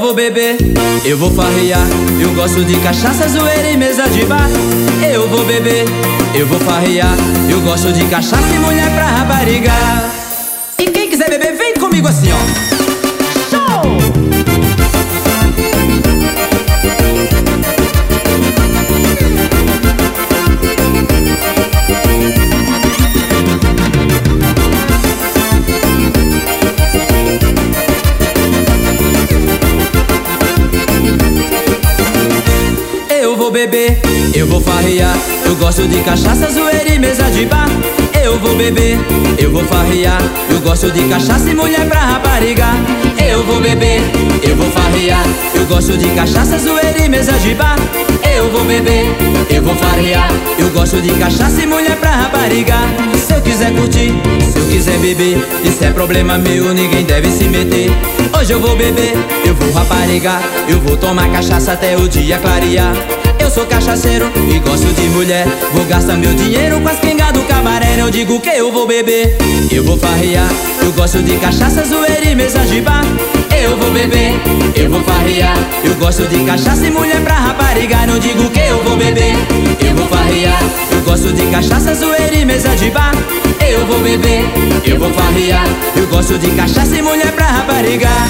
vou beber, eu vou farrear. Eu gosto de cachaça, zoeira e mesa de bar. Eu vou beber, eu vou farrear. Eu gosto de cachaça e mulher pra raparigar. E quem quiser beber, vem comigo assim, ó. Eu vou beber, eu vou farrear. Eu gosto de cachaça, zoeira e mesa de bar. Eu vou beber, eu vou farrear. Eu gosto de cachaça e mulher pra raparigar. Eu vou beber, eu vou farrear. Eu gosto de cachaça, zoeira e mesa de bar. Eu vou beber, eu vou farrear. Eu gosto de cachaça e mulher pra raparigar. Se eu quiser curtir, se eu quiser beber, isso é problema meu, ninguém deve se meter. Hoje eu vou beber, eu vou raparigar. Eu vou tomar cachaça até o dia clarear. Eu sou cachaceiro e gosto de mulher. Vou gastar meu dinheiro com as quengas do cabaré. Eu digo que eu vou beber, eu vou farrear. Eu gosto de cachaça, zoeira e mesa de bar. Eu vou beber, eu vou farrear. Eu gosto de cachaça e mulher pra raparigar. Não digo que eu vou beber, eu vou farrear. Eu gosto de cachaça, zoeira e mesa de bar. Eu vou beber, eu vou farrear. Eu gosto de cachaça e mulher pra raparigar.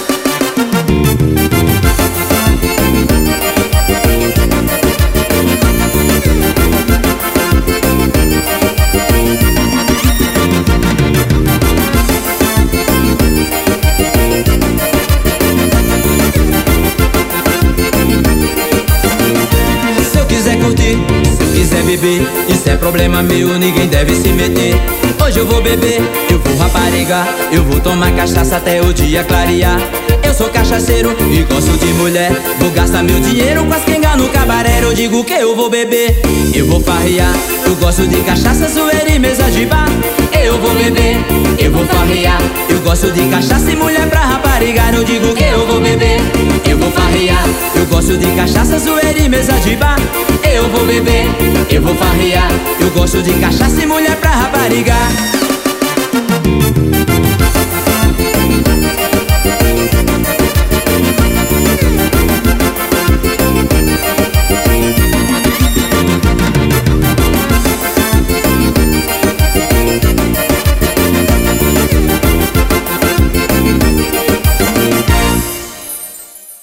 Se eu quiser beber, isso é problema meu, ninguém deve se meter. Hoje eu vou beber, eu vou raparigar. Eu vou tomar cachaça até o dia clarear. Eu sou cachaceiro e gosto de mulher. Vou gastar meu dinheiro com as quengas no cabaré. Eu digo que eu vou beber, eu vou farrear. Eu gosto de cachaça, zoeira e mesa de bar. Eu vou beber, eu vou farrear. Eu gosto de cachaça e mulher pra raparigar. Eu digo que eu vou beber, eu vou farrear. Eu gosto de cachaça, zoeira e mesa de bar. Eu vou beber, eu vou farrear. Eu gosto de cachaça e mulher pra raparigar.